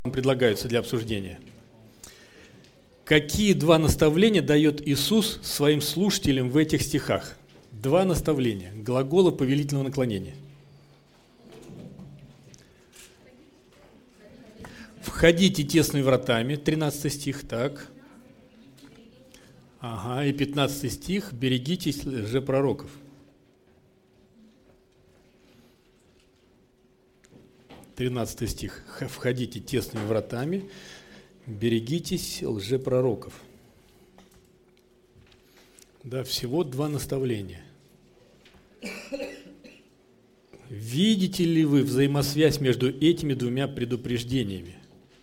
предлагаются для обсуждения. Какие два наставления дает Иисус своим слушателям в этих стихах? Два наставления, глагола повелительного наклонения. «Входите тесными вратами», 13 стих, так. Ага, и 15 стих, «Берегитесь лжепророков». Тринадцатый стих. «Входите тесными вратами, берегитесь лжепророков». Да, всего два наставления. Видите ли вы взаимосвязь между этими двумя предупреждениями?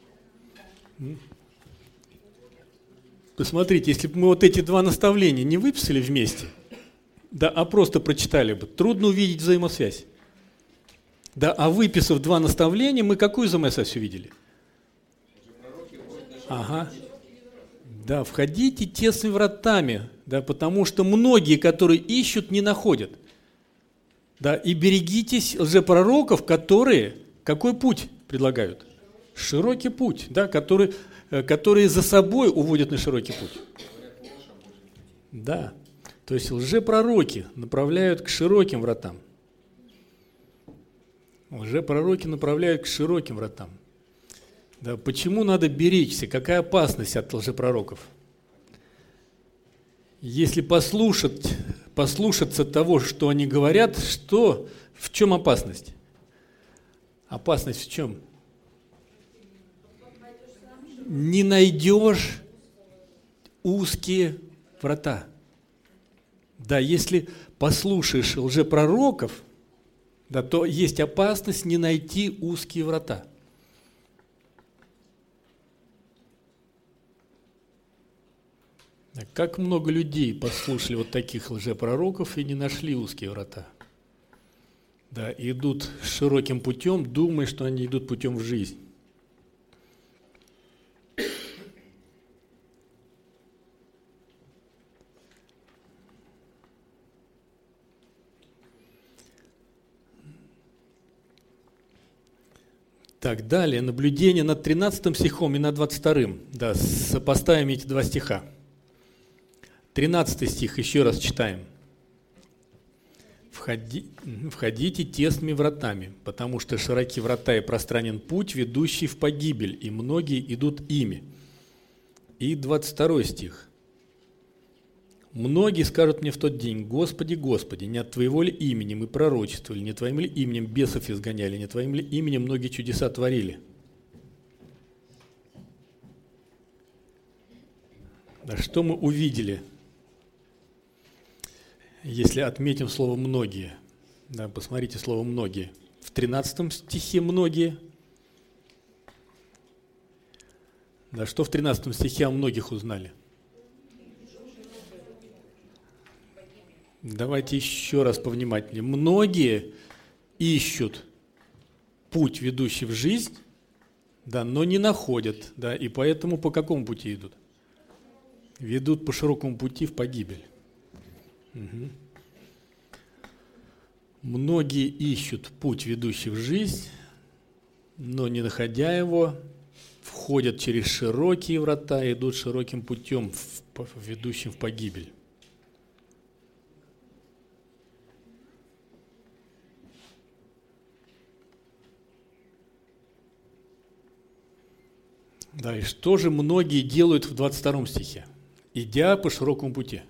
Посмотрите, если бы мы вот эти два наставления не выписали вместе, да, а просто прочитали бы, трудно увидеть взаимосвязь. Да, а выписав два наставления, мы какую взаимосвязь увидели? Ага. Да, входите тесными вратами, да, потому что многие, которые ищут, не находят. Да, и берегитесь лжепророков, которые какой путь предлагают? Широкий путь, да, которые за собой уводят на широкий путь. Да, то есть лжепророки направляют к широким вратам. Лжепророки направляют к широким вратам. Да, почему надо беречься? Какая опасность от лжепророков? Если послушаться того, что они говорят, в чем опасность? Опасность в чем? Не найдешь узкие врата. Да, если послушаешь лжепророков, да, то есть опасность не найти узкие врата. Как много людей послушали вот таких лжепророков и не нашли узкие врата. Да, идут широким путем, думая, что они идут путем в жизнь. Так, далее, наблюдение над 13 стихом и над 22. Да, сопоставим эти два стиха. 13 стих, еще раз читаем. «Входите тесными вратами, потому что широки врата и пространен путь, ведущий в погибель, и многие идут ими». И 22 стих. «Многие скажут мне в тот день: Господи, Господи, не от Твоего ли имени мы пророчествовали, не Твоим ли именем бесов изгоняли, не Твоим ли именем многие чудеса творили?» Да, что мы увидели, если отметим слово «многие»? Да, посмотрите слово «многие». В 13 стихе «многие». Да, что в 13 стихе о многих узнали? Давайте еще раз повнимательнее. Многие ищут путь, ведущий в жизнь, да, но не находят, да, и поэтому по какому пути идут? Ведут по широкому пути в погибель. Угу. Многие ищут путь, ведущий в жизнь, но не находя его, входят через широкие врата и идут широким путем, ведущим в погибель. Да, и что же многие делают в 22 стихе? Идя по широкому пути.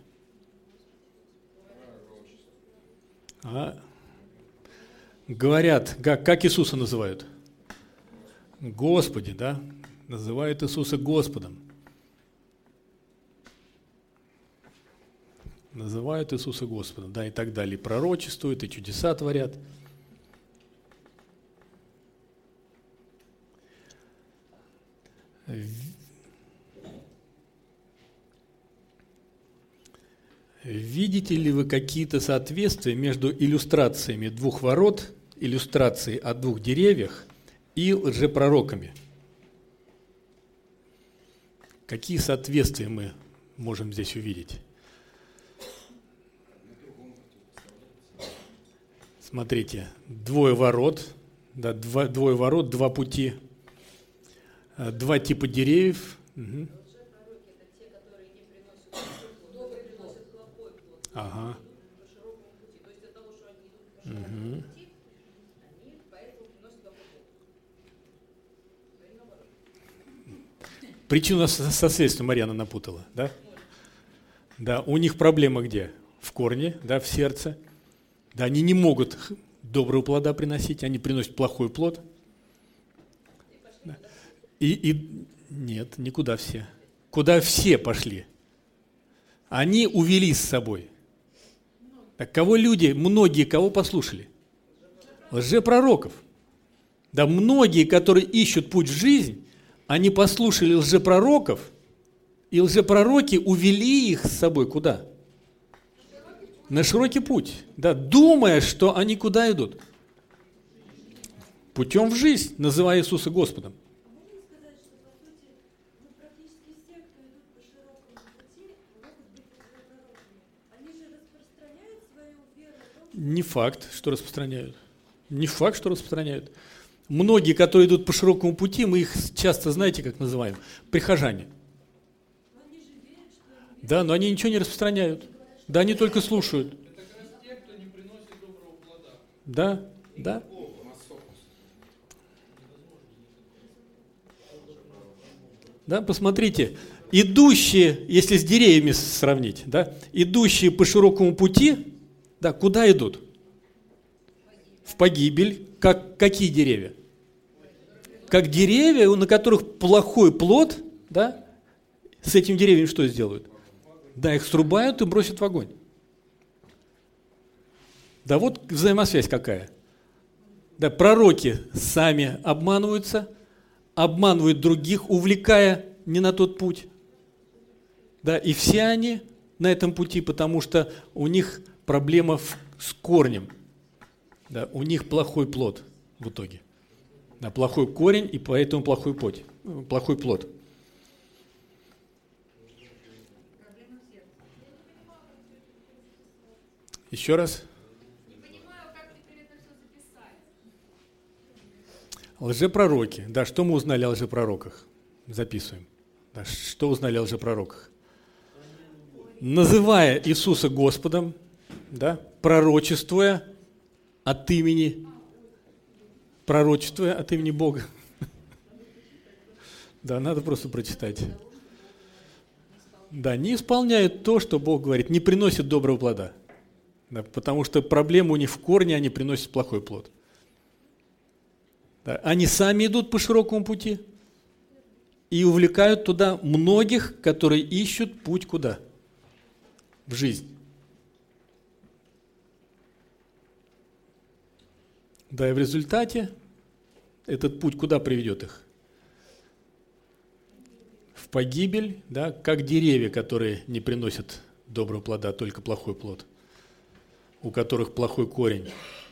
Говорят, как Иисуса называют? Господи, да? Называют Иисуса Господом. Называют Иисуса Господом, да, и так далее. И пророчествуют, и чудеса творят. Видите ли вы какие-то соответствия между иллюстрациями двух ворот, иллюстрацией о двух деревьях и лжепророками? Какие соответствия мы можем здесь увидеть? Смотрите, двое ворот, да, два пути. Два типа деревьев. Угу. Ага. Угу. Причину со следствием Марьяна напутала, да? Да, у них проблема где? В корне, да, в сердце. Да, они не могут доброго плода приносить, они приносят плохой плод. Да. И нет, никуда все. Куда все пошли? Они увели с собой. Так кого люди, многие кого послушали? Лжепророков. Да, многие, которые ищут путь в жизнь, они послушали лжепророков, и лжепророки увели их с собой куда? На широкий путь. Да, думая, что они куда идут? Путем в жизнь, называя Иисуса Господом. Не факт, что распространяют. Не факт, что распространяют. Многие, которые идут по широкому пути, мы их часто, знаете, как называем? Прихожане. Да, но они ничего не распространяют. Да, они только слушают. Это как раз те, кто не приносит доброго плода. Да, да. Да, посмотрите, идущие, если с деревьями сравнить, да, идущие по широкому пути, да, куда идут? В погибель. Какие деревья? Как деревья, на которых плохой плод, да, с этим деревьями что сделают? Да, их срубают и бросят в огонь. Да, вот взаимосвязь какая. Да, пророки сами обманываются, обманывают других, увлекая не на тот путь. Да, и все они на этом пути, потому что у них проблема с корнем. Да, у них плохой плод в итоге. Да, плохой корень, и поэтому плохой плод. Еще раз. Не понимаю, как теперь это все записать. Лжепророки. Да, что мы узнали о лжепророках? Записываем. Да, что узнали о лжепророках? Называя Иисуса Господом, да, пророчествуя от имени Бога. Да, надо просто прочитать. Да, не исполняют то, что Бог говорит, не приносят доброго плода. Да, потому что проблема у них в корне, они приносят плохой плод. Да, они сами идут по широкому пути и увлекают туда многих, которые ищут путь куда? В жизнь. Да, и в результате этот путь куда приведет их? В погибель, да, как деревья, которые не приносят доброго плода, только плохой плод, у которых плохой корень.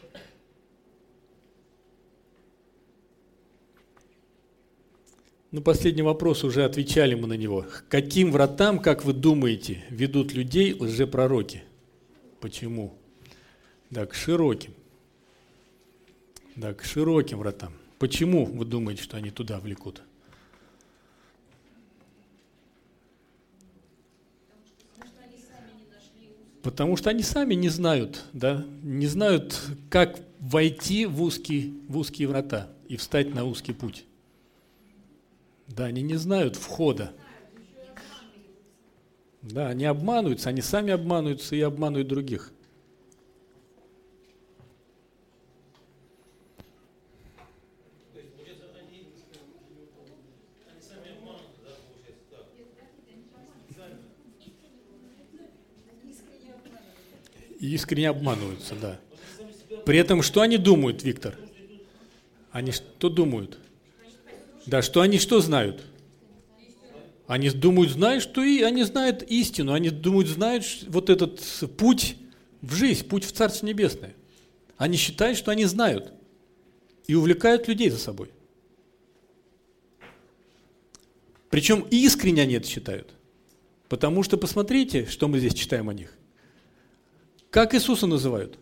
Ну, последний вопрос, уже отвечали мы на него. К каким вратам, как вы думаете, ведут людей лжепророки? Почему? Да, к широким. Да, к широким вратам. Почему вы думаете, что они туда влекут? Потому что они сами не знают, да, не знают, как войти в узкие врата и встать на узкий путь. Да, они не знают входа. Да, они обманываются, они сами обманываются и обманывают других. И искренне обманываются, да. При этом что они думают, Виктор? Они что думают? Да, что они что знают? Они думают, знают, что и они знают истину. Они думают, знают вот этот путь в жизнь, путь в Царство Небесное. Они считают, что они знают. И увлекают людей за собой. Причем искренне они это считают. Потому что посмотрите, что мы здесь читаем о них. Как Иисуса называют?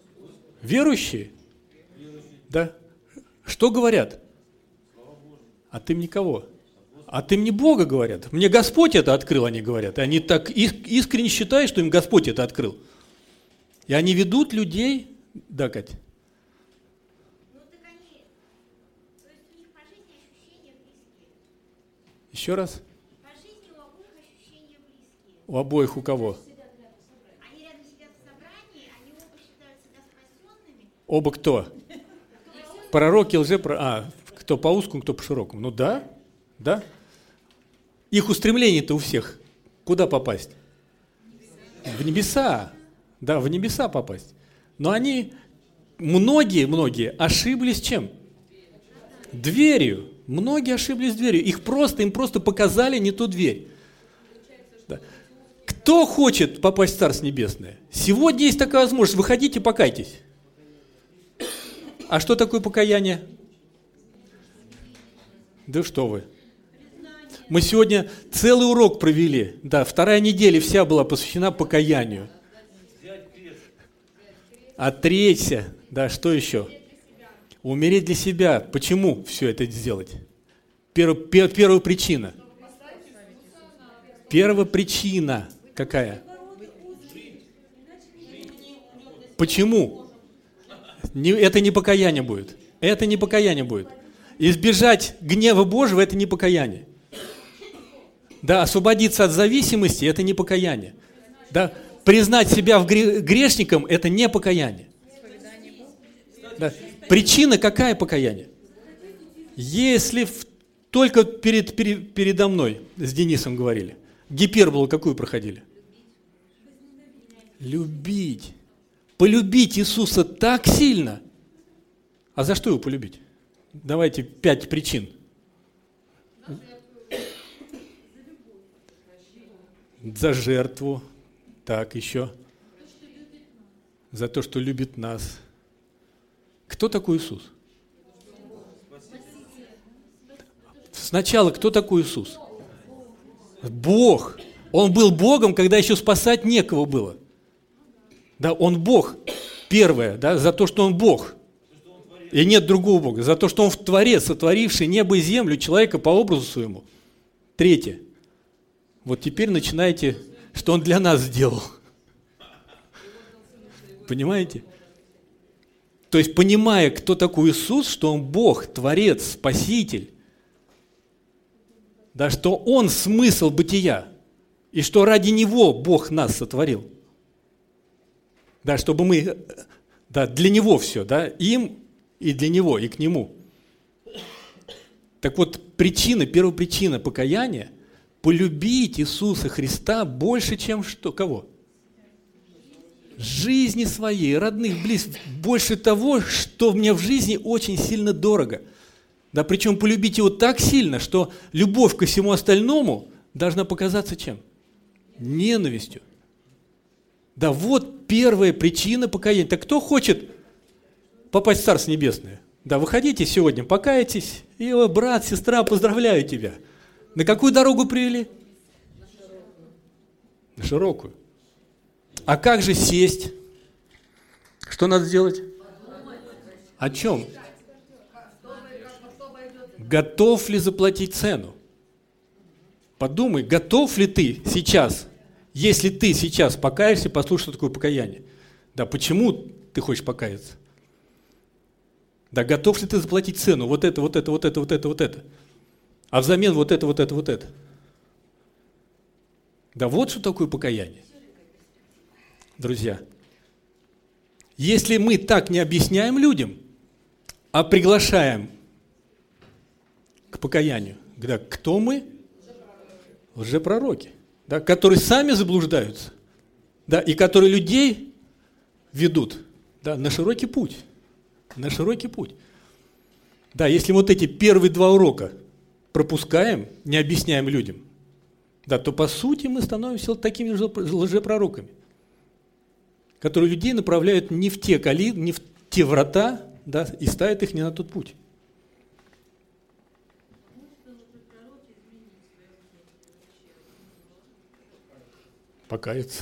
Верующие? Да. Что говорят? А ты мне кого? А ты мне Бога, говорят. Мне Господь это открыл, они говорят. И они так искренне считают, что им Господь это открыл. И они ведут людей... Да, Катя? Ну так они, то есть у них по жизни ощущения близкие. Еще раз. По жизни у обоих ощущения близкие. У обоих у кого? Они рядом сидят в собрании, они оба считают себя спасенными. Оба кто? Пророки, кто по узкому, кто по широкому. Ну да, да. Их устремление-то у всех. Куда попасть? В небеса. Да, в небеса попасть. Но они, многие ошиблись чем? Дверью. Многие ошиблись дверью. Им просто показали не ту дверь. Да. Кто хочет попасть в Царство Небесное? Сегодня есть такая возможность. Выходите, покайтесь. А что такое покаяние? Да что вы. Мы сегодня целый урок провели. Да, 2 неделя вся была посвящена покаянию. А 3, да, что еще? Умереть для себя. Почему все это сделать? Первая причина. Первая причина какая? Почему? Это не покаяние будет. Это не покаяние будет. Избежать гнева Божьего – это не покаяние. Да, освободиться от зависимости – это не покаяние. Да, признать себя грешником – это не покаяние. Да. Причина какая покаяние? Если только передо мной с Денисом говорили, гиперболу какую проходили? Любить. Полюбить Иисуса так сильно. А за что его полюбить? Давайте 5 причин. За жертву. Так, еще. За то, что любит нас. Кто такой Иисус? Сначала, кто такой Иисус? Бог. Он был Богом, когда еще спасать некого было. Да, Он Бог. Первое, да, за то, что Он Бог. И нет другого Бога. За то, что Он Творец, сотворивший небо и землю, человека по образу своему. 3. Вот теперь начинайте, что Он для нас сделал. Понимаете? То есть, понимая, кто такой Иисус, что Он Бог, Творец, Спаситель, да, что Он смысл бытия, и что ради Него Бог нас сотворил. Да, чтобы мы, да, для Него все, да, им и для Него, и к Нему. Так вот, первая причина покаяния – полюбить Иисуса Христа больше, чем что? Кого? Жизни своей, родных, близких, больше того, что мне в жизни очень сильно дорого. Да, причем полюбить Его так сильно, что любовь ко всему остальному должна показаться чем? Ненавистью. Да, вот первая причина покаяния. Так кто хочет попасть в Царство Небесное? Да, выходите сегодня, покайтесь, и, брат, сестра, поздравляю тебя. На какую дорогу привели? На широкую. А как же сесть? Что надо сделать? О чем? Готов ли заплатить цену? Подумай, готов ли ты сейчас, если ты сейчас покаешься, послушай, что такое покаяние. Да, почему ты хочешь покаяться? Да, готов ли ты заплатить цену? Вот это, вот это, вот это, вот это, вот это. А взамен вот это, вот это, вот это. Да, вот что такое покаяние. Друзья, если мы так не объясняем людям, а приглашаем к покаянию, да, кто мы? Лжепророки, да, которые сами заблуждаются, да, и которые людей ведут, да, на широкий путь. На широкий путь. Да, если вот эти первые 2 урока пропускаем, не объясняем людям, да, то по сути мы становимся такими же лжепророками, которые людей направляют не в те врата, да, и ставят их не на тот путь. Покаяться.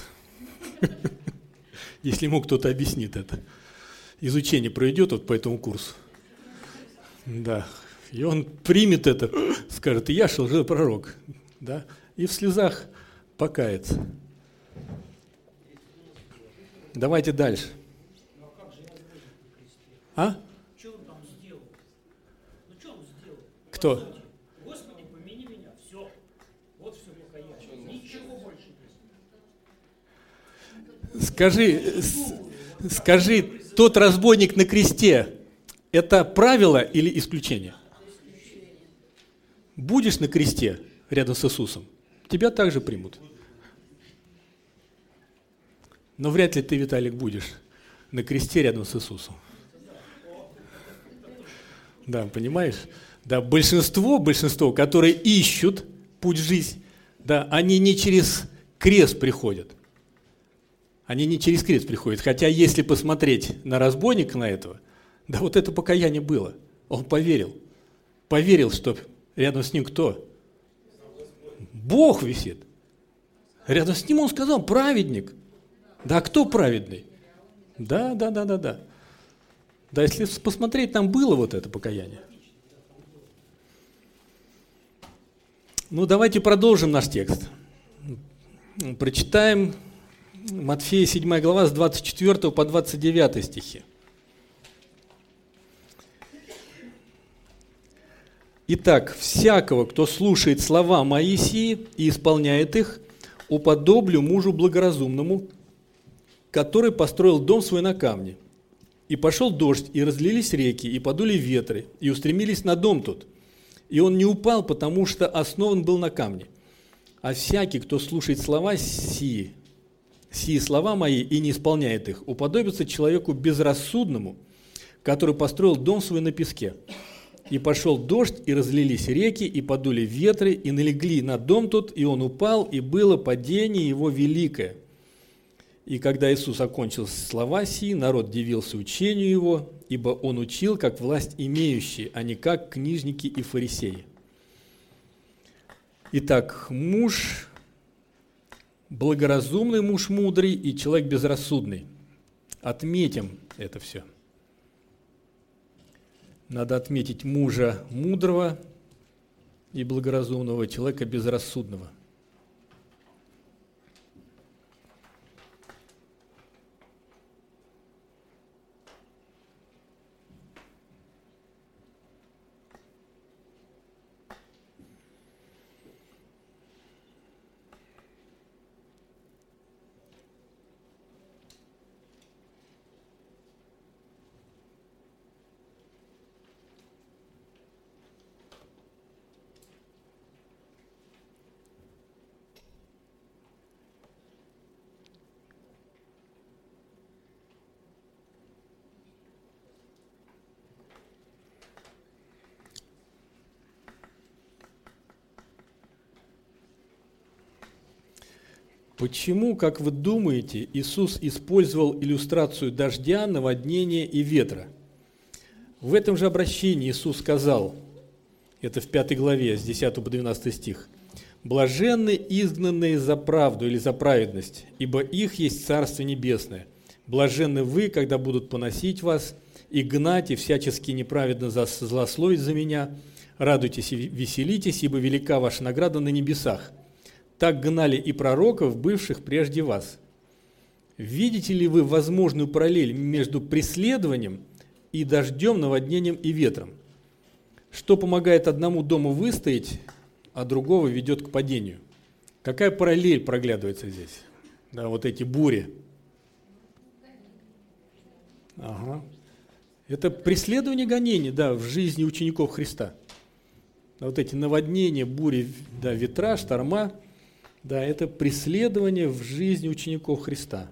Если ему кто-то объяснит это. Изучение пройдет вот по этому курсу. Да, И он примет это, скажет: я же лжепророк, да, и в слезах покается. Давайте дальше. А? Что он там сделал? Ну что он сделал? Кто? Господи, помяни меня. Все. Вот все покаяние. Ничего больше нет. Скажи, тот разбойник на кресте – это правило или исключение? Будешь на кресте рядом с Иисусом, тебя также примут. Но вряд ли ты, Виталик, будешь на кресте рядом с Иисусом. Да, понимаешь? Да, большинство, которые ищут путь в жизнь, да, они не через крест приходят. Они не через крест приходят. Хотя, если посмотреть на разбойника, на этого, да, вот это покаяние было. Он поверил. Поверил, что рядом с ним кто? Бог висит. Рядом с ним он сказал: праведник. Да, кто праведный? Да. Да, если посмотреть, там было вот это покаяние. Ну, давайте продолжим наш текст. Прочитаем Матфея 7 глава с 24 по 29 стихи. Итак, всякого, кто слушает слова мои сии и исполняет их, уподоблю мужу благоразумному, который построил дом свой на камне. И пошел дождь, и разлились реки, и подули ветры, и устремились на дом тот. И он не упал, потому что основан был на камне. А всякий, кто слушает слова сии слова мои и не исполняет их, уподобится человеку безрассудному, который построил дом свой на песке. И пошел дождь, и разлились реки, и подули ветры, и налегли на дом тот, и он упал, и было падение его великое. И когда Иисус окончил слова сии, народ дивился учению его, ибо он учил, как власть имеющий, а не как книжники и фарисеи. Итак, муж благоразумный, муж мудрый и человек безрассудный. Отметим это все. Надо отметить мужа мудрого и благоразумного, человека безрассудного. Почему, как вы думаете, Иисус использовал иллюстрацию дождя, наводнения и ветра? В этом же обращении Иисус сказал, это в 5 главе, с 10 по 12 стих, «Блаженны изгнанные за правду или за праведность, ибо их есть Царство Небесное. Блаженны вы, когда будут поносить вас и гнать, и всячески неправедно злословить за меня. Радуйтесь и веселитесь, ибо велика ваша награда на небесах. Так гнали и пророков, бывших прежде вас». Видите ли вы возможную параллель между преследованием и дождем, наводнением и ветром? Что помогает одному дому выстоять, а другого ведет к падению? Какая параллель проглядывается здесь? Да, вот эти бури. Ага. Это преследование, гонение, да, в жизни учеников Христа. Вот эти наводнения, бури, да, ветра, шторма, да, это преследование в жизни учеников Христа.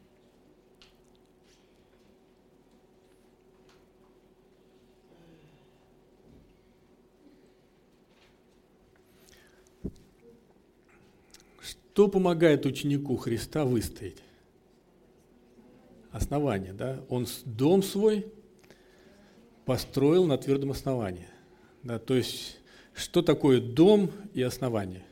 Что помогает ученику Христа выстоять? Основание, да? Он дом свой построил на твердом основании. Да, то есть, что такое дом и основание?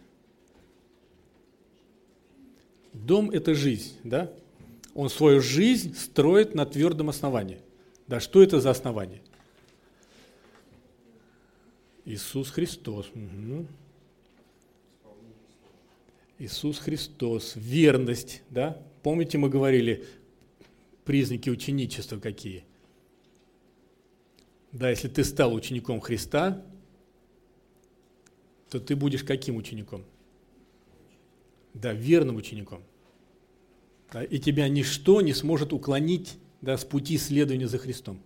Дом – это жизнь, да? Он свою жизнь строит на твердом основании. Да, что это за основание? Иисус Христос. Угу. Иисус Христос. Верность, да? Помните, мы говорили, признаки ученичества какие? Да, если ты стал учеником Христа, то ты будешь каким учеником? Да, верным учеником. Да, и тебя ничто не сможет уклонить, да, с пути следования за Христом.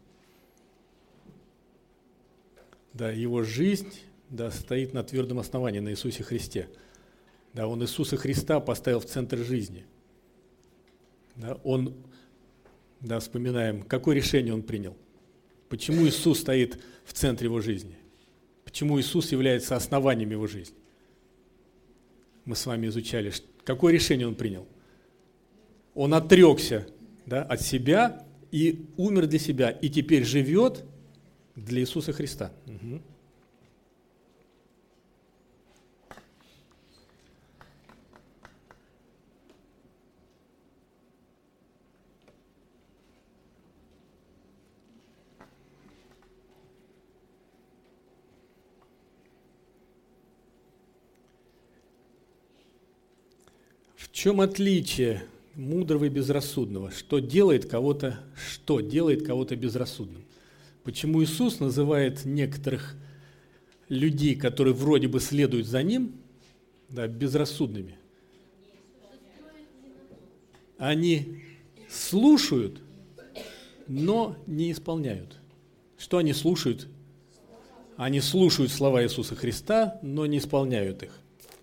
Да, его жизнь, да, стоит на твердом основании, на Иисусе Христе. Да, он Иисуса Христа поставил в центр жизни. Да, он, да, вспоминаем, какое решение он принял. Почему Иисус стоит в центре его жизни? Почему Иисус является основанием его жизни? Мы с вами изучали, какое решение он принял. Он отрекся, да, от себя и умер для себя, и теперь живет для Иисуса Христа. Угу. В чем отличие мудрого и безрассудного? Что делает кого-то безрассудным? Почему Иисус называет некоторых людей, которые вроде бы следуют за Ним, да, безрассудными? Они слушают, но не исполняют. Что они слушают? Они слушают слова Иисуса Христа, но не исполняют их.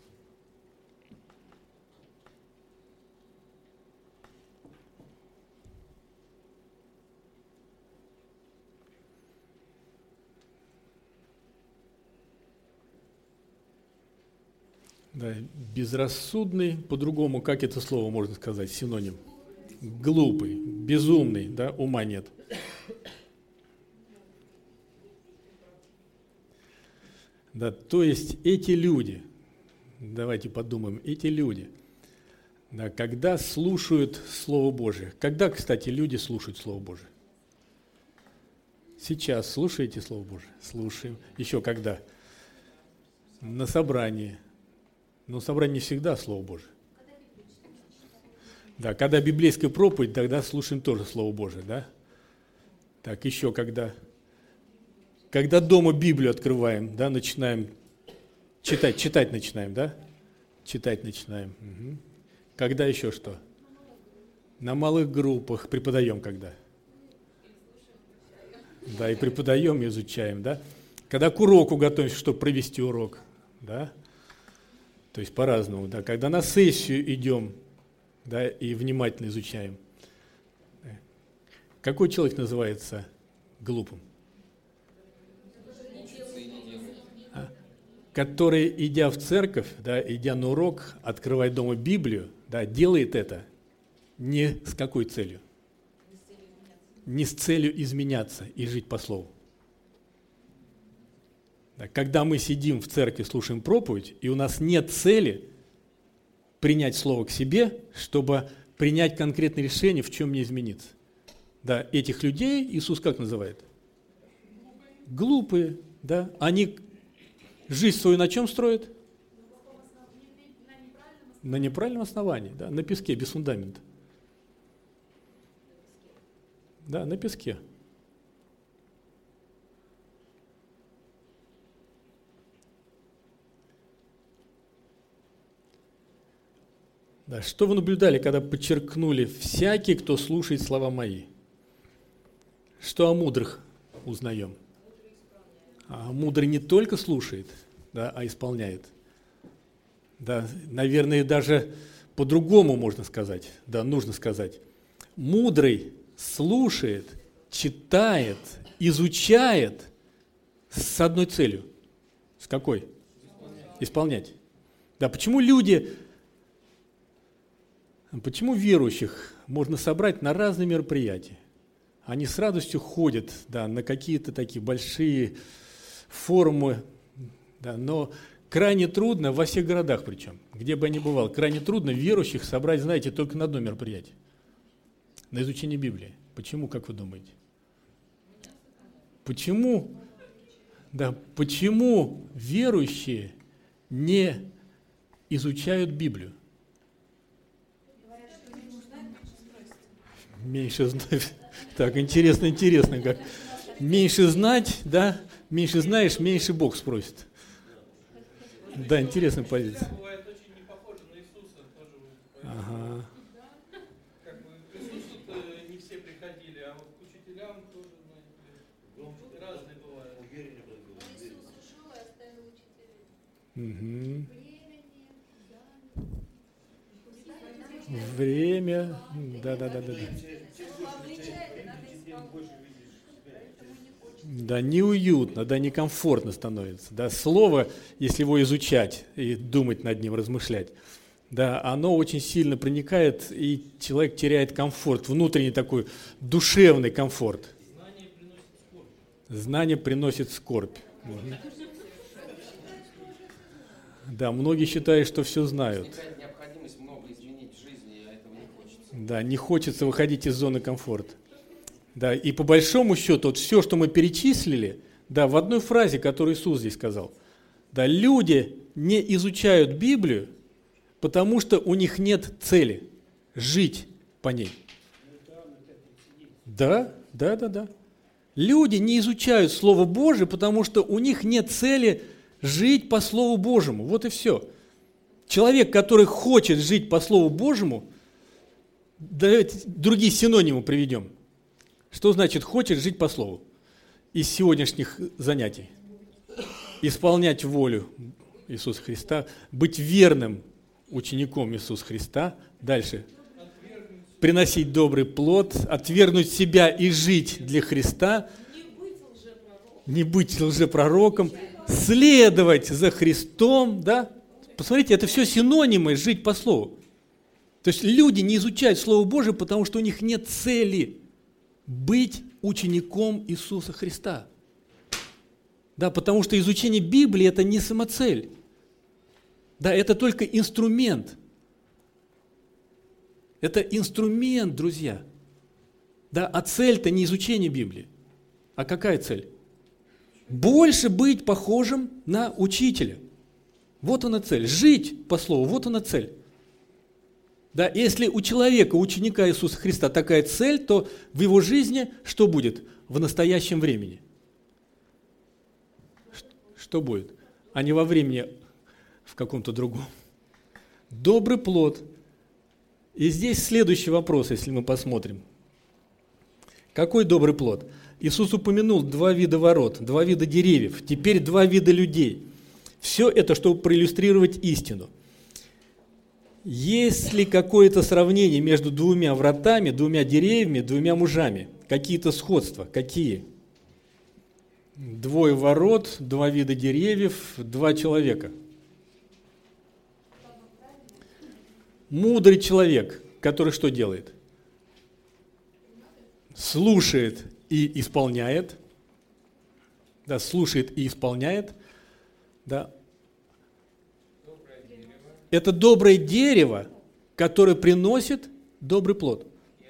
Да, безрассудный, по-другому, как это слово можно сказать, синоним? Глупый, безумный, да, ума нет. Да, то есть эти люди, давайте подумаем, эти люди, да, когда слушают Слово Божие, когда, кстати, люди слушают Слово Божие? Сейчас слушаете Слово Божие? Слушаем. Еще когда? На собрании. Но собрание не всегда Слово Божие. Да, когда библейская проповедь, тогда слушаем тоже Слово Божие, да? Так, еще когда? Когда дома Библию открываем, да, начинаем читать начинаем, да? Читать начинаем. Угу. Когда еще что? На малых группах преподаем когда? Да, и преподаем, и изучаем, да? Когда к уроку готовимся, чтобы провести урок, да? То есть по-разному, да. Когда на сессию идем, да, и внимательно изучаем. Какой человек называется глупым? Который, идя в церковь, да, идя на урок, открывая дома Библию, да, делает это не с какой целью? Не с целью изменяться и жить по слову. Когда мы сидим в церкви, слушаем проповедь, и у нас нет цели принять слово к себе, чтобы принять конкретное решение, в чем мне измениться. Да, этих людей Иисус как называет? Глупые, да. Они жизнь свою на чем строят? На неправильном основании, да, на песке, без фундамента. Да, на песке. Да, что вы наблюдали, когда подчеркнули «всякий, кто слушает слова мои»? Что о мудрых узнаем? А мудрый не только слушает, да, а исполняет. Да, наверное, даже по-другому можно сказать, да, нужно сказать. Мудрый слушает, читает, изучает с одной целью. С какой? Исполнять. Да, почему верующих можно собрать на разные мероприятия? Они с радостью ходят, да, на какие-то такие большие форумы, да, но крайне трудно во всех городах причем, где бы я ни бывал, крайне трудно верующих собрать, знаете, только на одно мероприятие, на изучение Библии. Почему, как вы думаете? Почему? Да, почему верующие не изучают Библию? Меньше знать. Так, интересно как. Меньше знать, да? Меньше знаешь, меньше Бог спросит. Да, интересная позиция. Бывает очень не похоже на Иисуса тоже. Ага. Как бы к Иисусу не все приходили, а вот к учителям тоже, знаете, разные бывают. Иисус ушел и оставил учителей. Угу. Время Время. Да. Да, неуютно, да, некомфортно становится. Да, слово, если его изучать и думать над ним, размышлять, да, оно очень сильно проникает, и человек теряет комфорт, внутренний такой душевный комфорт. Знание приносит скорбь. Мгм. Да, многие считают, что все знают. Возникает необходимость много изменить в жизни, а этого не хочется. Да, не хочется выходить из зоны комфорта. Да, и по большому счету, вот все, что мы перечислили, да, в одной фразе, которую Иисус здесь сказал, да, люди не изучают Библию, потому что у них нет цели жить по ней. Да. Люди не изучают Слово Божие, потому что у них нет цели жить по Слову Божьему. Вот и все. Человек, который хочет жить по Слову Божьему, давайте другие синонимы приведем. Что значит «хочет жить по Слову» из сегодняшних занятий? Исполнять волю Иисуса Христа, быть верным учеником Иисуса Христа. Дальше. Приносить добрый плод, отвергнуть себя и жить для Христа. Не быть лжепророком. Следовать за Христом. Да? Посмотрите, это все синонимы «жить по Слову». То есть люди не изучают Слово Божие, потому что у них нет цели быть учеником Иисуса Христа. Да, потому что изучение Библии – это не самоцель. Да, это только инструмент. Это инструмент, друзья. Да, а цель-то не изучение Библии. А какая цель? Больше быть похожим на учителя. Вот она цель. Жить по Слову, вот она цель. Да, если у человека, ученика Иисуса Христа такая цель, то в его жизни что будет в настоящем времени? Что будет? А не во времени в каком-то другом. Добрый плод. И здесь следующий вопрос, если мы посмотрим. Какой добрый плод? Иисус упомянул 2 вида ворот, 2 вида деревьев, теперь 2 вида людей. Все это, чтобы проиллюстрировать истину. Есть ли какое-то сравнение между 2 вратами, 2 деревьями, 2 мужами? Какие-то сходства? Какие? 2 ворот, 2 вида деревьев, 2 человека. Мудрый человек, который что делает? Слушает и исполняет. Да, слушает и исполняет. Да. Это доброе дерево, которое приносит добрый плод.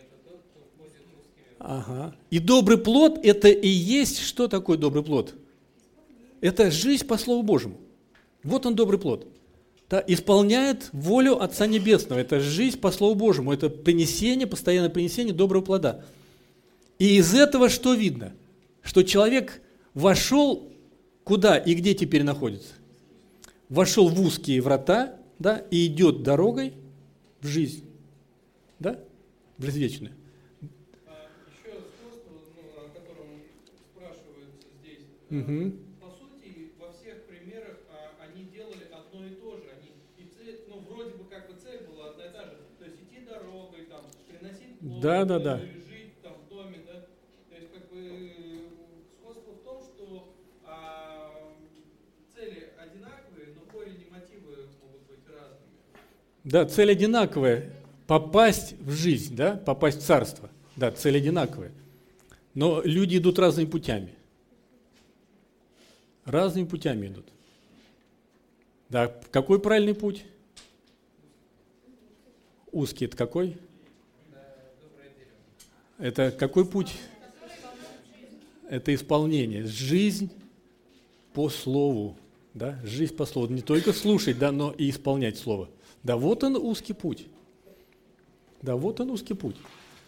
Ага. И добрый плод – это и есть, что такое добрый плод? Это жизнь по Слову Божьему. Вот он, добрый плод. Да, исполняет волю Отца Небесного. Это жизнь по Слову Божьему. Это принесение, постоянное принесение доброго плода. И из этого что видно? Что человек вошел куда и где теперь находится? Вошел в узкие врата, да, и идет дорогой в жизнь, да, в жизнь вечную. Еще сходство, о котором спрашивается здесь. Угу. По сути, во всех примерах они делали одно и то же. Они, и цель, вроде бы как бы цель была одна и та же. То есть идти дорогой, там, приносить плод, Да. жить там, в доме. Да? То есть как бы сходство в том, что цели одинаковые, но корень и мотивы могут быть разными. Да, цель одинаковая – попасть в жизнь, да, попасть в царство. Да, цель одинаковая. Но люди идут разными путями. Разными путями идут. Да, какой правильный путь? Узкий – это какой? Это какой путь? Это исполнение. Жизнь по слову. Да? Жизнь по слову. Не только слушать, да, но и исполнять слово. Да, вот он узкий путь. Да, вот он узкий путь.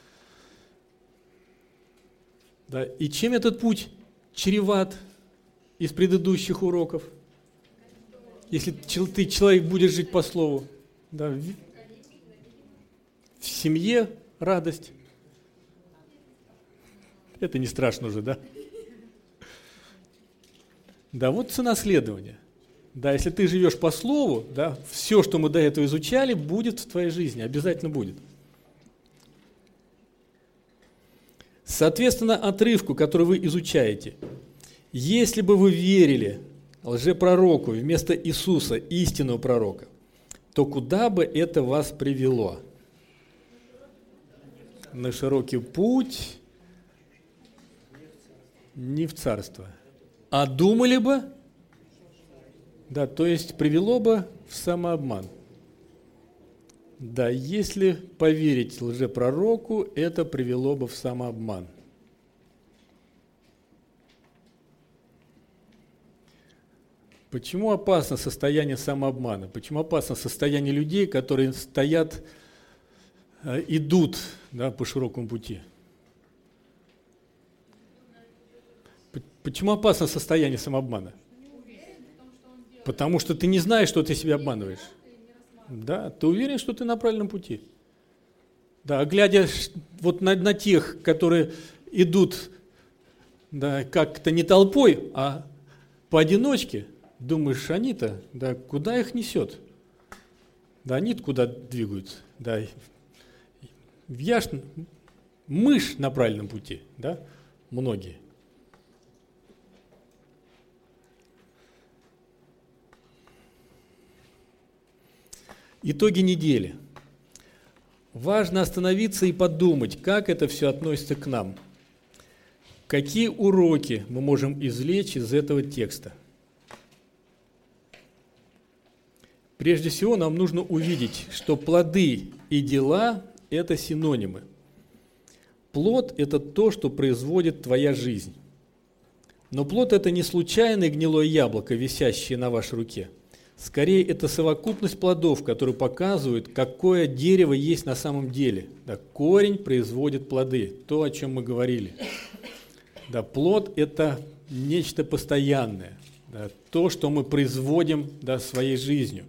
Да, и чем этот путь чреват из предыдущих уроков? Если ты, человек, будешь жить по слову. Да, в семье радость. Это не страшно уже, да? Да, вот цена следования. Да, если ты живешь по слову, да, все, что мы до этого изучали, будет в твоей жизни, обязательно будет. Соответственно, отрывку, который вы изучаете, если бы вы верили лжепророку вместо Иисуса, истинного пророка, то куда бы это вас привело? На широкий путь, не в царство. А думали бы, да, то есть привело бы в самообман. Да, если поверить лжепророку, это привело бы в самообман. Почему опасно состояние самообмана? Почему опасно состояние людей, которые стоят, идут, да, по широкому пути? Почему опасно состояние самообмана? Потому что ты не знаешь, что ты себя обманываешь. Да, ты уверен, что ты на правильном пути. Да, глядя вот на тех, которые идут, да, как-то не толпой, а поодиночке, думаешь, они-то, да, куда их несет? Да, они куда двигаются? Да, мышь на правильном пути, да, многие. Итоги недели. Важно остановиться и подумать, как это все относится к нам. Какие уроки мы можем извлечь из этого текста? Прежде всего, нам нужно увидеть, что плоды и дела – это синонимы. Плод – это то, что производит твоя жизнь. Но плод – это не случайное гнилое яблоко, висящее на вашей руке. Скорее, это совокупность плодов, которые показывают, какое дерево есть на самом деле. Да, корень производит плоды, то, о чем мы говорили. Да, плод – это нечто постоянное, да, то, что мы производим, да, своей жизнью.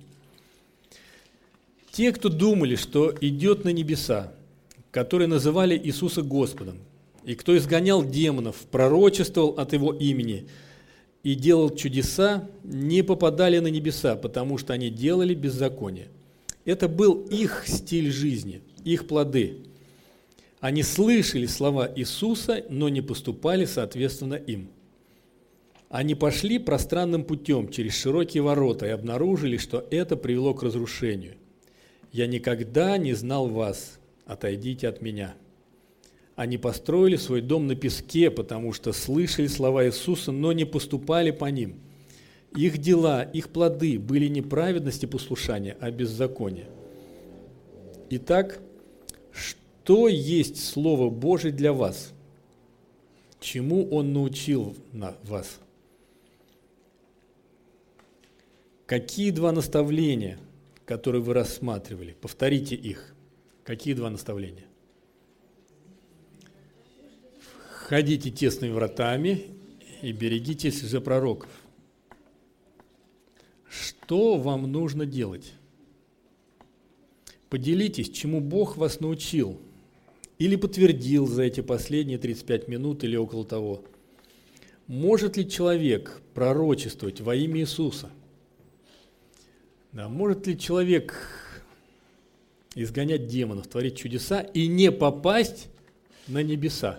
Те, кто думали, что идет на небеса, которые называли Иисуса Господом, и кто изгонял демонов, пророчествовал от Его имени и делал чудеса, не попадали на небеса, потому что они делали беззаконие. Это был их стиль жизни, их плоды. Они слышали слова Иисуса, но не поступали соответственно им. Они пошли пространным путем через широкие ворота и обнаружили, что это привело к разрушению. «Я никогда не знал вас, отойдите от меня». Они построили свой дом на песке, потому что слышали слова Иисуса, но не поступали по ним. Их дела, их плоды были не праведность и послушание, а беззаконие. Итак, что есть Слово Божие для вас? Чему Он научил вас? Какие два наставления, которые вы рассматривали? Повторите их. Какие два наставления? Ходите тесными вратами и берегитесь лжепророков. Что вам нужно делать? Поделитесь, чему Бог вас научил или подтвердил за эти последние 35 минут или около того. Может ли человек пророчествовать во имя Иисуса? Да, может ли человек изгонять демонов, творить чудеса и не попасть на небеса?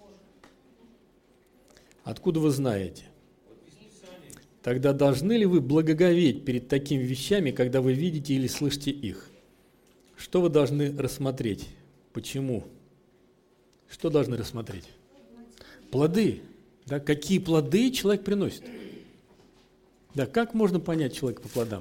Откуда вы знаете? Тогда должны ли вы благоговеть перед такими вещами, когда вы видите или слышите их? Что вы должны рассмотреть? Почему? Что должны рассмотреть? Плоды. Да, какие плоды человек приносит? Да, как можно понять человека по плодам?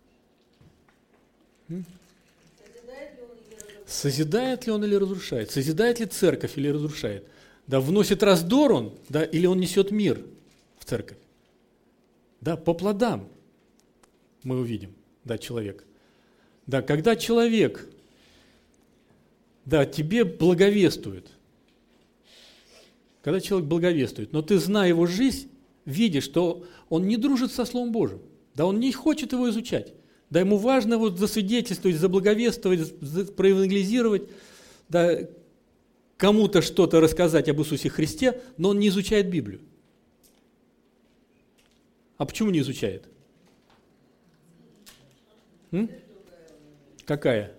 Созидает ли он или разрушает? Созидает ли церковь или разрушает? Да, вносит раздор он, да, или он несет мир в церковь? Да, по плодам мы увидим, да, человека. Да, когда человек, да, тебе благовествует, когда человек благовествует, но ты, зная его жизнь, видишь, что он не дружит со Словом Божьим, да, он не хочет его изучать, да, ему важно вот засвидетельствовать, заблаговествовать, проевангелизировать, да, кому-то что-то рассказать об Иисусе Христе, но он не изучает Библию. А почему не изучает? Какая?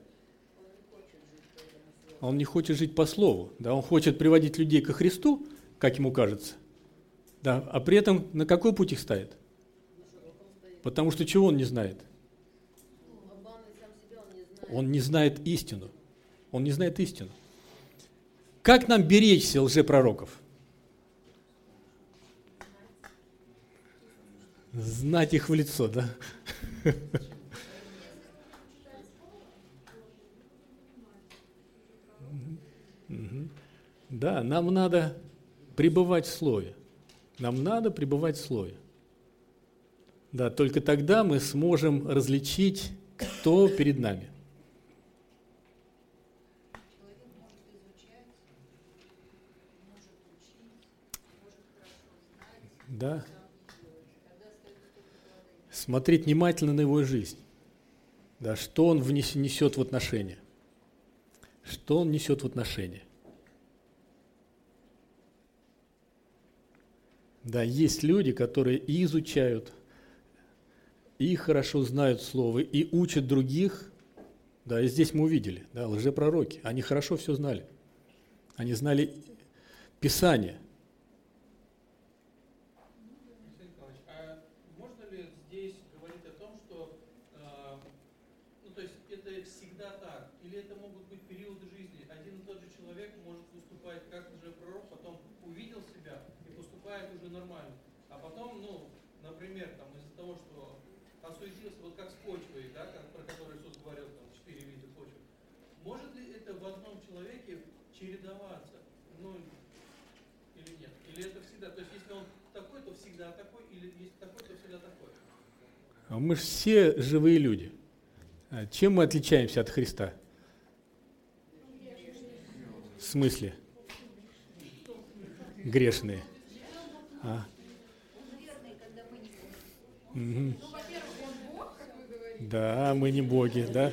Он не хочет жить по Слову, да, он хочет приводить людей ко Христу, как ему кажется, да, а при этом на какой путь их ставит? Потому что чего он не знает? Он не знает истину. Он не знает истину. Как нам беречься лжепророков? Знать их в лицо, да? Да, нам надо пребывать в Слове. Нам надо пребывать в Слове. Да, только тогда мы сможем различить, кто перед нами. Да. Смотреть внимательно на его жизнь. Да, что он несет в отношения. Что он несет в отношения. Да, есть люди, которые и изучают, и хорошо знают Слово, и учат других. Да, и здесь мы увидели, да, лжепророки. Они хорошо все знали. Они знали Писание. Чередоваться, ну, или нет? Или это всегда? То есть, если он такой, то всегда такой, или если такой, то всегда такой? А мы же все живые люди. Чем мы отличаемся от Христа? В смысле? Грешные. Угу. Да, мы не боги, да.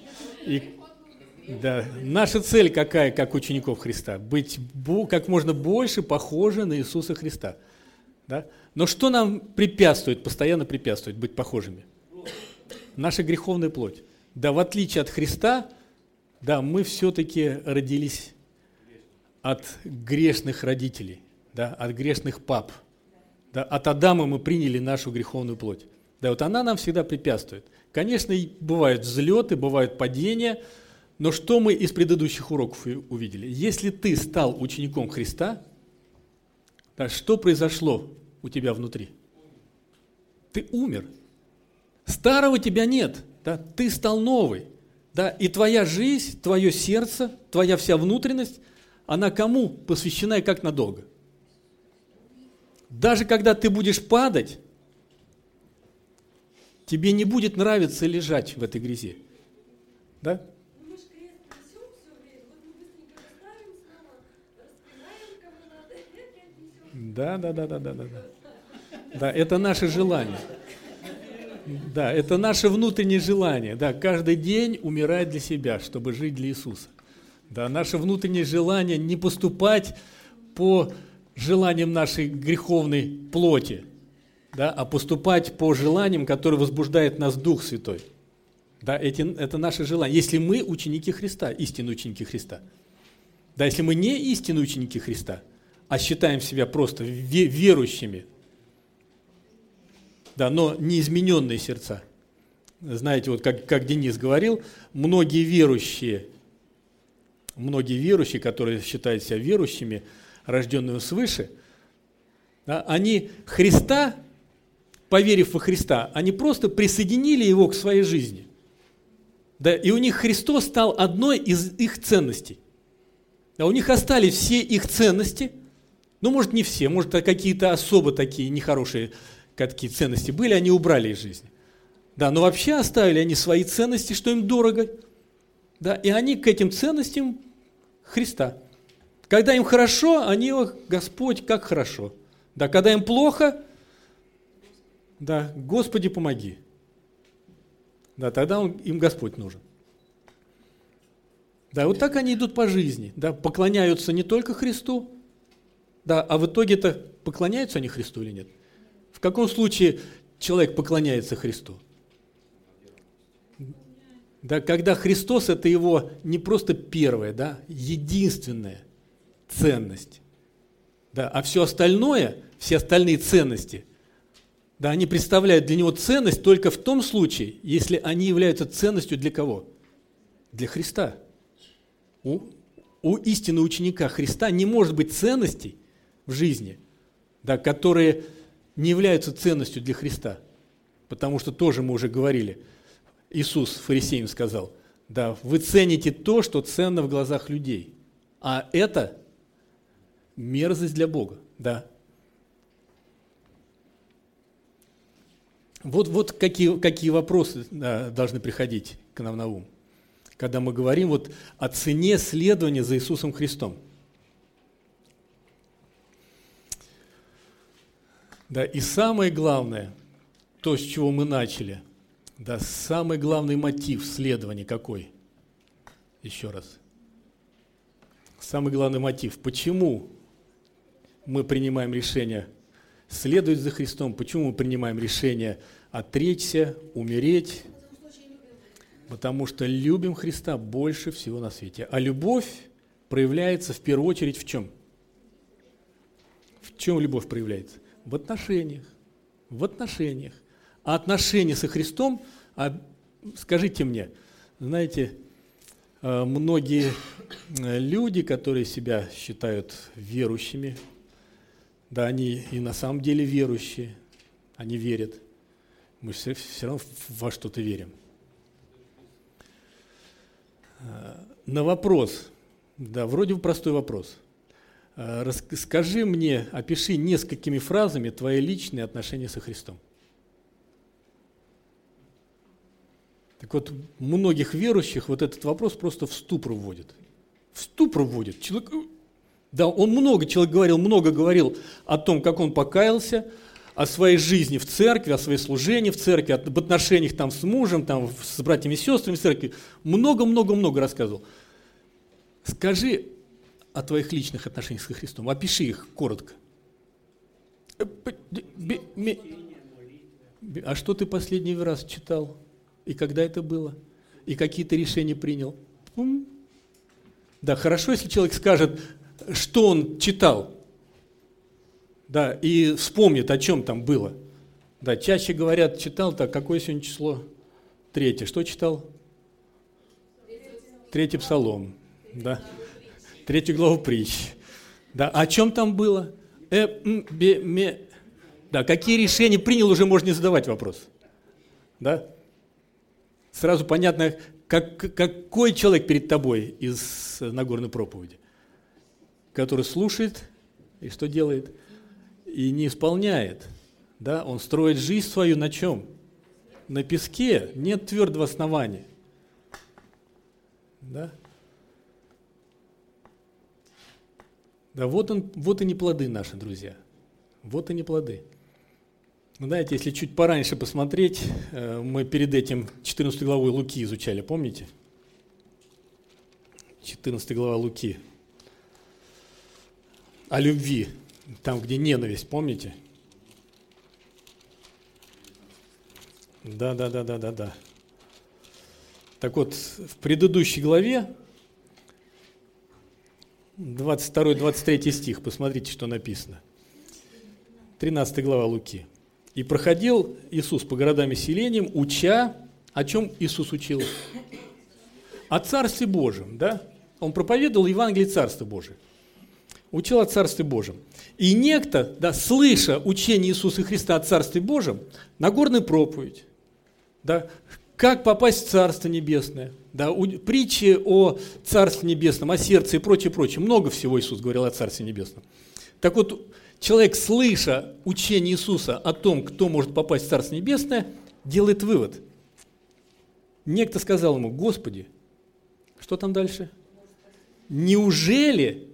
Да, наша цель какая, как учеников Христа? Быть как можно больше похожи на Иисуса Христа. Да? Но что нам препятствует, постоянно препятствует быть похожими? Наша греховная плоть. Да, в отличие от Христа, да, мы все-таки родились от грешных родителей, да, от грешных пап. Да, от Адама мы приняли нашу греховную плоть. Да, вот она нам всегда препятствует. Конечно, бывают взлеты, бывают падения. Но что мы из предыдущих уроков увидели? Если ты стал учеником Христа, да, что произошло у тебя внутри? Ты умер. Старого тебя нет. Да, ты стал новый. Да, и твоя жизнь, твое сердце, твоя вся внутренность, она кому посвящена и как надолго? Даже когда ты будешь падать, тебе не будет нравиться лежать в этой грязи. Да? Да. Да, это наше желание. Да, это наше внутреннее желание. Да, каждый день умирать для себя, чтобы жить для Иисуса. Да, наше внутреннее желание не поступать по желаниям нашей греховной плоти, да, а поступать по желаниям, которые возбуждает нас Дух Святой. Да, это наше желание. Если мы ученики Христа, истинные ученики Христа. Да, если мы не истинные ученики Христа, а считаем себя просто верующими, да, но не измененные сердца. Знаете, вот как Денис говорил, многие верующие, которые считают себя верующими, рожденными свыше, да, они Христа, поверив во Христа, они просто присоединили Его к своей жизни. Да, и у них Христос стал одной из их ценностей. Да, у них остались все их ценности, ну, может, не все, может, какие-то особо такие нехорошие, какие ценности были, они убрали из жизни. Да, но вообще оставили они свои ценности, что им дорого. Да, и они к этим ценностям Христа. Когда им хорошо, они его, Господь, как хорошо. Да, когда им плохо, да, Господи, помоги. Да, тогда им Господь нужен. Да, вот так они идут по жизни. Да, поклоняются не только Христу, да, а в итоге-то поклоняются они Христу или нет? В каком случае человек поклоняется Христу? Да, когда Христос – это его не просто первая, да, единственная ценность, да, а все остальное, все остальные ценности, да, они представляют для него ценность только в том случае, если они являются ценностью для кого? Для Христа. У истинного ученика Христа не может быть ценностей в жизни, да, которые не являются ценностью для Христа. Потому что тоже мы уже говорили, Иисус фарисеям сказал, да, вы цените то, что ценно в глазах людей, а это мерзость для Бога. Да. Вот какие вопросы, да, должны приходить к нам на ум, когда мы говорим вот о цене следования за Иисусом Христом. Да, и самое главное, то, с чего мы начали, да, самый главный мотив следования какой? Еще раз. Самый главный мотив. Почему мы принимаем решение следовать за Христом? Почему мы принимаем решение отречься, умереть? Потому что любим Христа больше всего на свете. А любовь проявляется в первую очередь в чем? В чем любовь проявляется? В отношениях. В отношениях. А отношения со Христом, скажите мне, знаете, многие люди, которые себя считают верующими, да, они и на самом деле верующие, они верят. Мы все равно во что-то верим. На вопрос, да, вроде бы простой вопрос. Скажи мне, опиши несколькими фразами твои личные отношения со Христом. Так вот, многих верующих вот этот вопрос просто в ступор вводит. В ступор вводит. Человек, да, человек говорил, много говорил о том, как он покаялся, о своей жизни в церкви, о своей служении в церкви, об отношениях там с мужем, там, с братьями и сестрами в церкви. Много-много-много рассказывал. Скажи о твоих личных отношениях со Христом. Опиши их коротко. А что ты последний раз читал? И когда это было? И какие ты решения принял? Да, хорошо, если человек скажет, что он читал, да, и вспомнит, о чем там было. Да, чаще говорят, читал, так, какое сегодня число? 3. Что читал? 3 Псалом, да. 3 главу притч. Да, о чем там было? Да, какие решения принял, уже можно не задавать вопрос. Да? Сразу понятно, какой человек перед тобой из Нагорной проповеди, который слушает и что делает? И не исполняет. Да? Он строит жизнь свою на чем? На песке, нет твердого основания. Да? Да, вот они плоды наши, друзья. Вот они плоды. Знаете, если чуть пораньше посмотреть, мы перед этим 14 главу Луки изучали, помните? 14 глава Луки. О любви, там, где ненависть, помните? Да. Так вот, в предыдущей главе, 22-23 стих, посмотрите, что написано. 13 глава Луки. «И проходил Иисус по городам и селениям, уча». О чем Иисус учил? О Царстве Божьем, да? Он проповедовал Евангелие Царства Божия. Учил о Царстве Божьем. И некто, да, слыша учение Иисуса Христа о Царстве Божьем, Нагорную проповедь, да, как попасть в Царство Небесное, да, притчи о Царстве Небесном, о сердце и прочее. Много всего Иисус говорил о Царстве Небесном. Так вот, Человек, слыша учение Иисуса о том, кто может попасть в Царство Небесное, делает вывод. Некто сказал ему: Господи, что там дальше? Неужели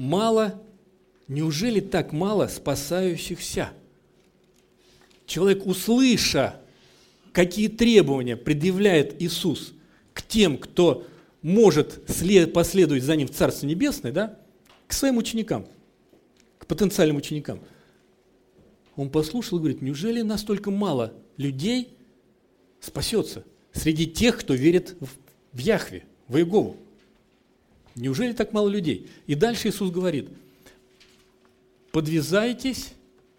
так мало спасающихся? Человек, услыша, какие требования предъявляет Иисус к тем, кто может последовать за Ним в Царство Небесное, да, к своим ученикам, к потенциальным ученикам, он послушал и говорит: неужели настолько мало людей спасется среди тех, кто верит в Яхве, в Иегову? Неужели так мало людей? И дальше Иисус говорит: подвязайтесь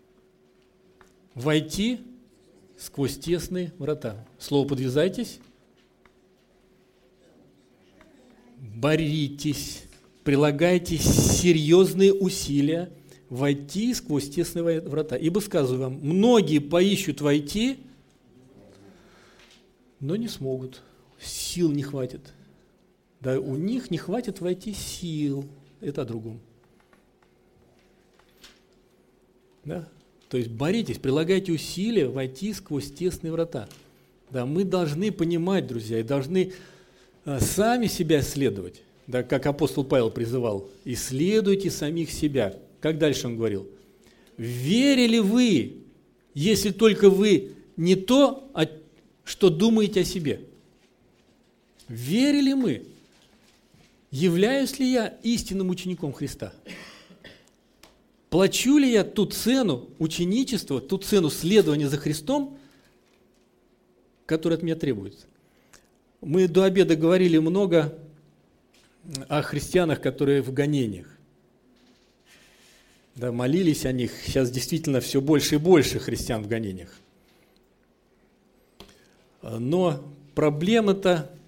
войти сквозь тесные врата. Слово «подвязайтесь» – боритесь, прилагайте серьезные усилия войти сквозь тесные врата. Ибо сказываю вам, многие поищут войти, но не смогут, сил не хватит. Да, у них не хватит войти сил. Это о другом. Да? То есть боритесь, прилагайте усилия войти сквозь тесные врата. Да, мы должны понимать, друзья, и должны сами себя исследовать. Да, как апостол Павел призывал: исследуйте самих себя. Как дальше он говорил? Верили вы, если только вы не то, что думаете о себе? Верили мы? Являюсь ли я истинным учеником Христа? Плачу ли я ту цену ученичества, ту цену следования за Христом, которая от меня требуется? Мы до обеда говорили много о христианах, которые в гонениях. Да, молились о них. Сейчас действительно все больше и больше христиан в гонениях. Но проблема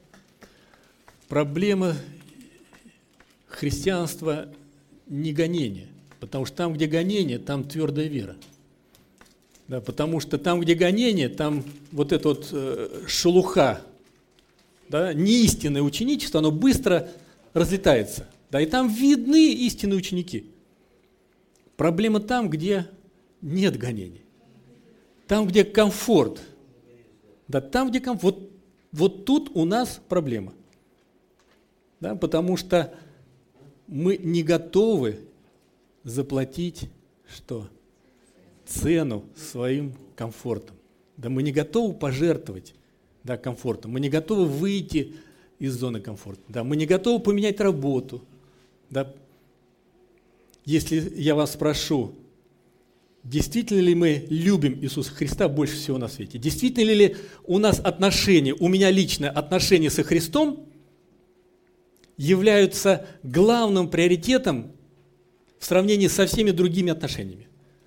христианства не гонение. Потому что там, где гонение, там твердая вера. Да, потому что там, где гонение, там вот эта вот шелуха, да, неистинное ученичество, оно быстро разлетается. Да, и там видны истинные ученики. Проблема там, где нет гонений. Там, где комфорт. Да, там, где комфорт. Вот тут у нас проблема. Да, потому что мы не готовы заплатить что? Цену своим комфортом. Да, мы не готовы пожертвовать, да, комфортом. Мы не готовы выйти из зоны комфорта. Да, мы не готовы поменять работу. Да. Если я вас спрошу, действительно ли мы любим Иисуса Христа больше всего на свете? Действительно ли у нас отношения, у меня лично отношения со Христом являются главным приоритетом в сравнении со всеми другими отношениями?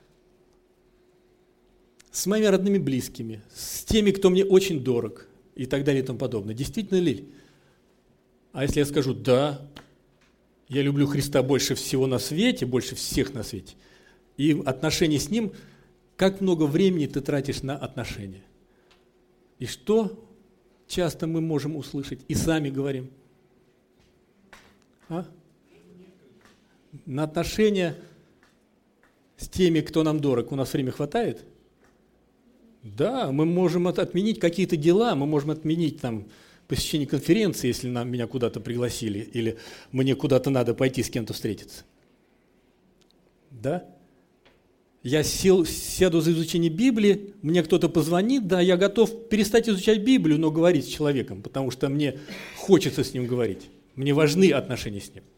С моими родными близкими, с теми, кто мне очень дорог и так далее и тому подобное. Действительно ли? А если я скажу: да, я люблю Христа больше всего на свете, больше всех на свете, и отношения с Ним, как много времени ты тратишь на отношения? И что часто мы можем услышать и сами говорим? На отношения с теми, кто нам дорог, у нас времени хватает? Да, мы можем отменить какие-то дела, мы можем отменить там посещение конференции, если меня куда-то пригласили, или мне куда-то надо пойти с кем-то встретиться. Да? Я сяду за изучение Библии, мне кто-то позвонит, да, я готов перестать изучать Библию, но говорить с человеком, потому что мне хочется с ним говорить, мне важны отношения с ним.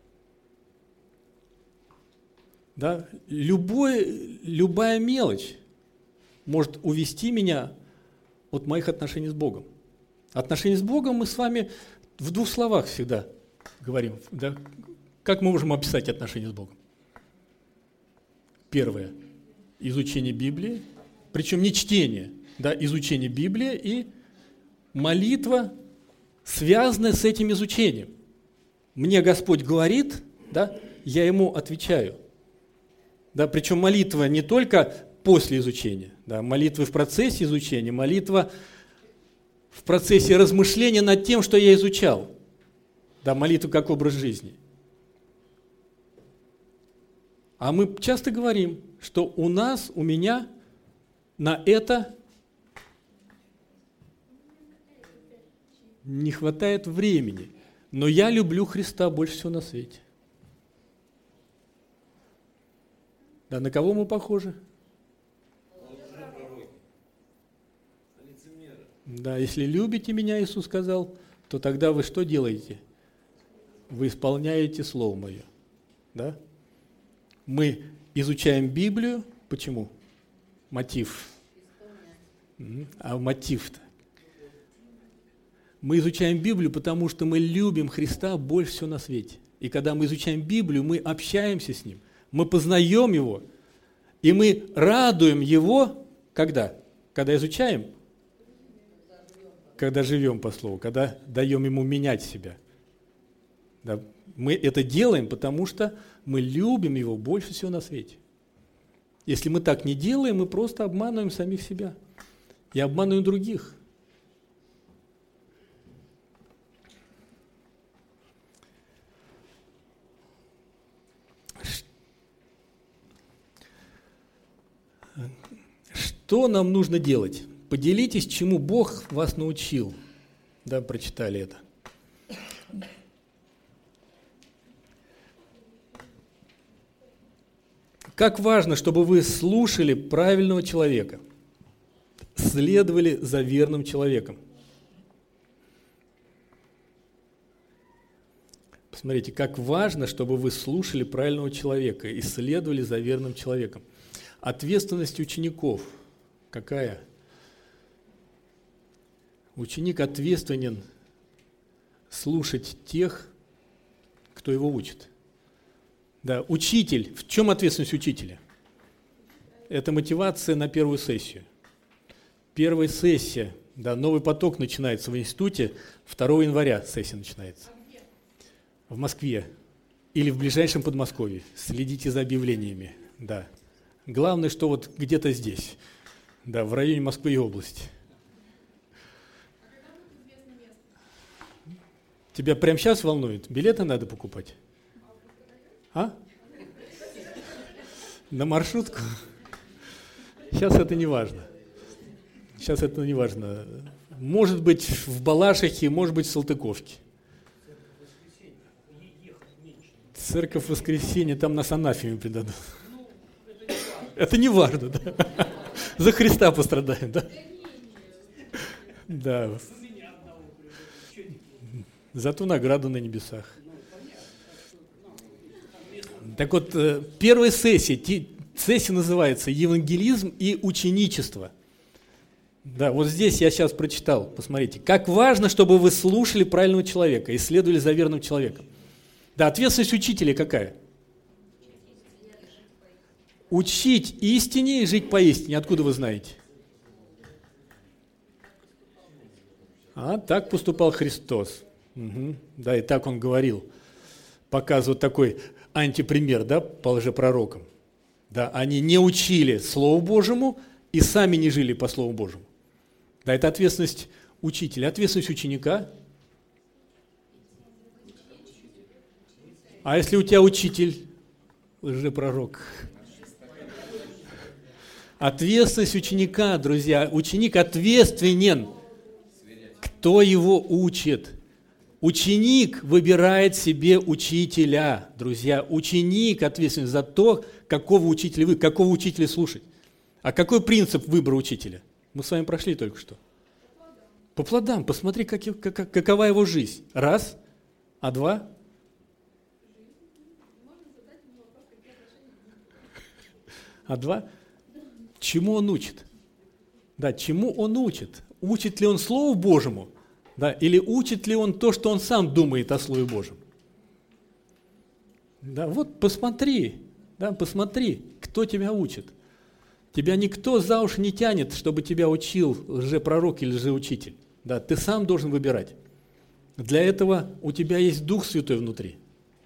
Да? Любая мелочь может увести меня от моих отношений с Богом. Отношения с Богом мы с вами в двух словах всегда говорим. Да? Как мы можем описать отношения с Богом? Первое – изучение Библии, причем не чтение, да, изучение Библии и молитва, связанная с этим изучением. Мне Господь говорит, да, я Ему отвечаю. Да, причем молитва не только после изучения, да, молитва в процессе изучения, молитва в процессе размышления над тем, что я изучал. Да, молитва как образ жизни. А мы часто говорим, что у меня на это не хватает времени. Но я люблю Христа больше всего на свете. Да, на кого мы похожи? Да, если любите меня, Иисус сказал, то тогда вы что делаете? Вы исполняете Слово Мое. Да? Мы изучаем Библию. Почему? Мотив. А мотив-то? Мы изучаем Библию, потому что мы любим Христа больше всего на свете. И когда мы изучаем Библию, мы общаемся с Ним, мы познаем Его, и мы радуем Его, когда? Когда изучаем? Когда живем по Слову, когда даем Ему менять себя. Да? Мы это делаем, потому что мы любим Его больше всего на свете. Если мы так не делаем, мы просто обманываем самих себя и обманываем других. Что нам нужно делать? Поделитесь, чему Бог вас научил. Да, прочитали это. Как важно, чтобы вы слушали правильного человека, следовали за верным человеком. Посмотрите, как важно, чтобы вы слушали правильного человека и следовали за верным человеком. Ответственность учеников какая? Ученик ответственен слушать тех, кто его учит. Да, учитель. В чем ответственность учителя? Это мотивация на первую сессию. Первая сессия, да, новый поток начинается в институте, 2 января сессия начинается. В Москве или в ближайшем Подмосковье. Следите за объявлениями, да. Главное, что вот где-то здесь, да, в районе Москвы и области. Тебя прямо сейчас волнует? Билеты надо покупать? А? На маршрутку? Сейчас это не важно. Сейчас это не важно. Может быть, в Балашихе, может быть, в Салтыковке. Церковь Воскресенья, там нас анафеме предадут. Это не важно, да? За Христа пострадаем, да? Да. Зато награду на небесах. Так вот, первая сессия называется «Евангелизм и ученичество». Да, вот здесь я сейчас прочитал, посмотрите. Как важно, чтобы вы слушали правильного человека и следовали за верным человеком. Да, ответственность учителя какая? Учить истине и жить по истине. Откуда вы знаете? Так поступал Христос. Угу. Да, и так Он говорил. Показывает такой антипример, да, по лжепророкам. Да, они не учили Слову Божьему и сами не жили по Слову Божьему. Да, это ответственность учителя. Ответственность ученика. А если у тебя учитель лжепророк? Ответственность ученика, друзья. Ученик ответственен. Кто его учит? Ученик выбирает себе учителя, друзья. Ученик ответственен за то, какого учителя слушать. А какой принцип выбора учителя? Мы с вами прошли только что. По плодам. Посмотри, какова его жизнь. Раз. А два? А два? Чему он учит? Да, чему он учит? Учит ли он Слову Божьему? Да, или учит ли он то, что он сам думает о Слове Божьем? Да, вот посмотри, кто тебя учит. Тебя никто за уши не тянет, чтобы тебя учил лжепророк или лжеучитель. Да, ты сам должен выбирать. Для этого у тебя есть Дух Святой внутри.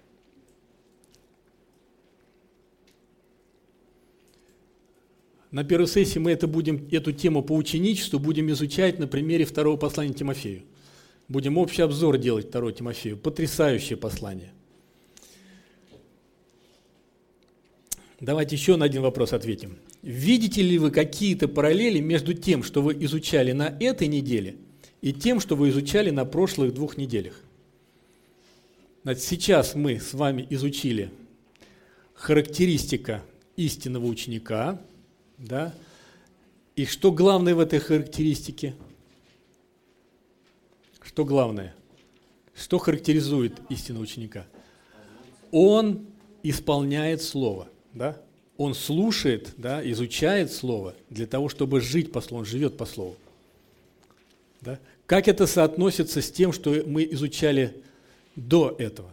На первой сессии мы эту тему по ученичеству будем изучать на примере 2 послания Тимофею. Будем общий обзор делать 2 Тимофею. Потрясающее послание. Давайте еще на один вопрос ответим. Видите ли вы какие-то параллели между тем, что вы изучали на этой неделе, и тем, что вы изучали на прошлых 2 неделях? Значит, сейчас мы с вами изучили характеристика истинного ученика, да? И что главное в этой характеристике? Что главное? Что характеризует истинного ученика? Он исполняет Слово, да? Он слушает, да, изучает Слово для того, чтобы жить по Слову, он живет по Слову. Да? Как это соотносится с тем, что мы изучали до этого?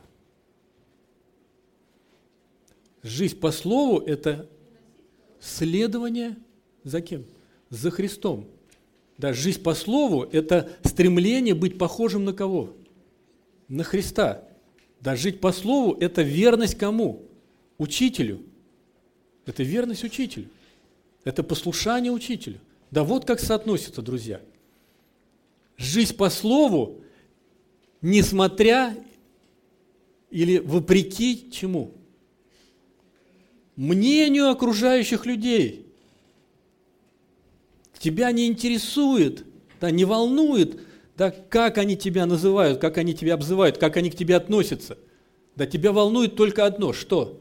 Жизнь по Слову – это следование за кем? За Христом. Да, жизнь по Слову – это стремление быть похожим на кого? На Христа. Да, жить по Слову – это верность кому? Учителю. Это верность учителю. Это послушание учителю. Да, вот как соотносится, друзья. Жизнь по Слову, несмотря или вопреки чему? Мнению окружающих людей. Тебя не интересует, да, не волнует, да, как они тебя называют, как они тебя обзывают, как они к тебе относятся. Да, тебя волнует только одно, что?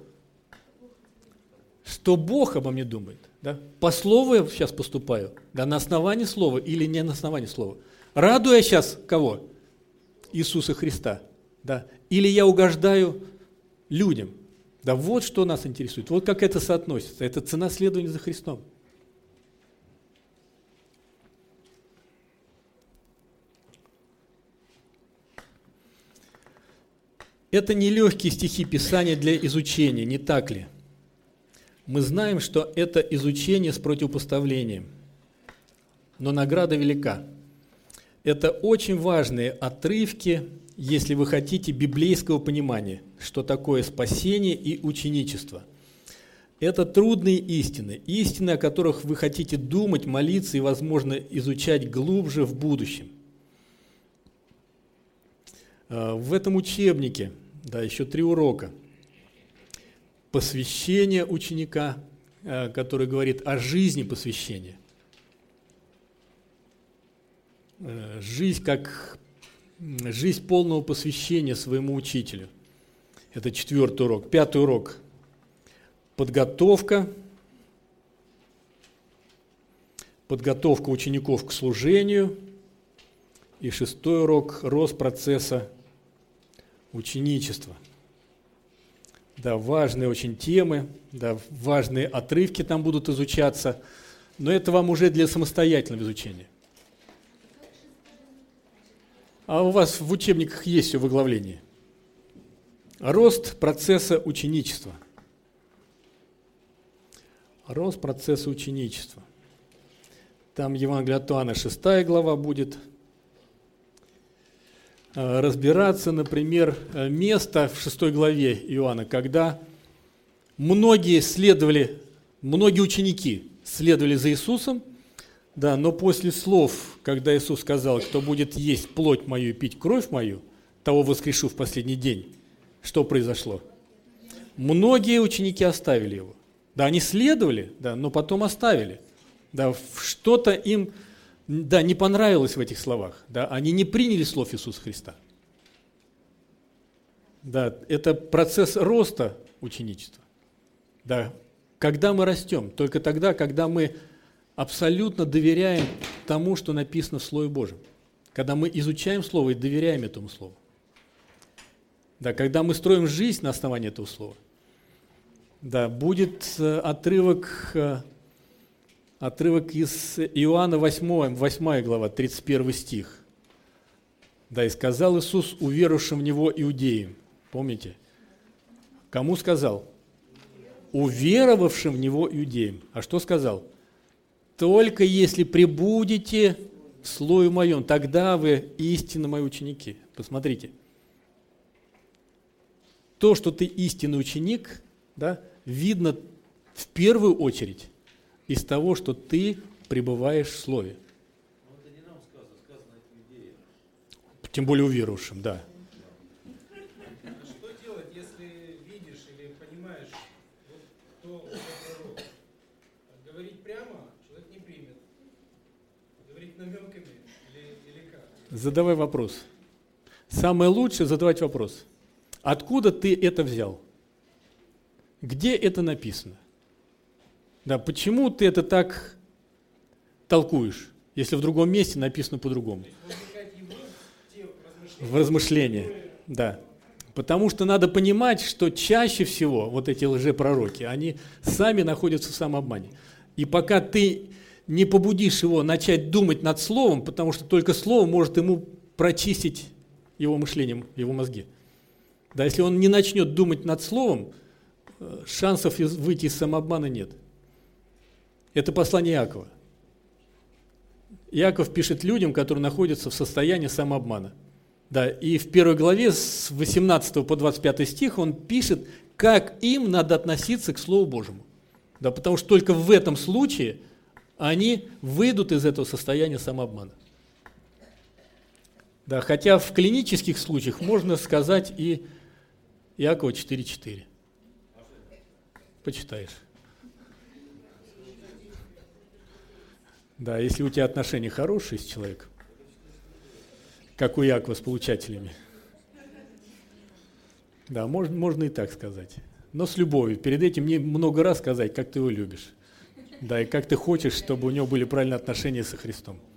Что Бог обо мне думает. Да? По слову я сейчас поступаю, да, на основании слова или не на основании слова. Радую я сейчас кого? Иисуса Христа. Да? Или я угождаю людям. Да, вот что нас интересует. Вот как это соотносится. Это цена следования за Христом. Это нелегкие стихи Писания для изучения, не так ли? Мы знаем, что это изучение с противопоставлением, но награда велика. Это очень важные отрывки, если вы хотите, библейского понимания, что такое спасение и ученичество. Это трудные истины, истины, о которых вы хотите думать, молиться и, возможно, изучать глубже в будущем. В этом учебнике, да, еще 3 урока. Посвящение ученика, который говорит о жизни посвящения. Жизнь как жизнь полного посвящения своему учителю. Это 4-й урок. 5-й урок. Подготовка учеников к служению. И 6-й урок. Рост процесса ученичества. Да, важные очень темы, да, важные отрывки там будут изучаться, но это вам уже для самостоятельного изучения. А у вас в учебниках есть все в оглавлении. Рост процесса ученичества. Рост процесса ученичества. Там Евангелие от Иоанна, 6 глава будет. Разбираться, например, место в 6 главе Иоанна, когда многие ученики следовали за Иисусом, да, но после слов, когда Иисус сказал, кто будет есть плоть мою и пить кровь мою, того воскрешу в последний день, что произошло? Многие ученики оставили его. Да, они следовали, да, но потом оставили. Да, что-то им, да, не понравилось в этих словах. Да, они не приняли слов Иисуса Христа. Да, это процесс роста ученичества. Да, когда мы растем? Только тогда, когда мы абсолютно доверяем тому, что написано в Слове Божьем. Когда мы изучаем Слово и доверяем этому Слову. Да, когда мы строим жизнь на основании этого Слова. Да, будет отрывок из Иоанна 8 глава, 31 стих. Да, и сказал Иисус уверовавшим в Него иудеям. Помните? Кому сказал? Уверовавшим в Него иудеям. А что сказал? Только если пребудете в Слове Моем, тогда вы истинно Мои ученики. Посмотрите. То, что ты истинный ученик, да, видно в первую очередь из того, что ты пребываешь в Слове. Но это не нам сказано это иудеям. Тем более уверовавшим, да. Что делать, если видишь или понимаешь, вот, кто задавай вопрос. Самое лучшее задавать вопрос. Откуда ты это взял? Где это написано? Да, почему ты это так толкуешь, если в другом месте написано по-другому? В размышления, да. Потому что надо понимать, что чаще всего вот эти лжепророки, они сами находятся в самообмане. И пока ты не побудишь его начать думать над словом, потому что только слово может ему прочистить его мышлением, его мозги. Да, если он не начнет думать над словом, шансов выйти из самообмана нет. Это послание Иакова. Иаков пишет людям, которые находятся в состоянии самообмана. Да, и в 1 главе с 18 по 25 стих он пишет, как им надо относиться к Слову Божьему. Да, потому что только в этом случае они выйдут из этого состояния самообмана. Да, хотя в клинических случаях можно сказать и Иакова 4:4. Почитаешь. Да, если у тебя отношения хорошие с человеком, как у Иакова с получателями. Да, можно и так сказать. Но с любовью. Перед этим не много раз сказать, как ты его любишь. Да, и как ты хочешь, чтобы у него были правильные отношения со Христом.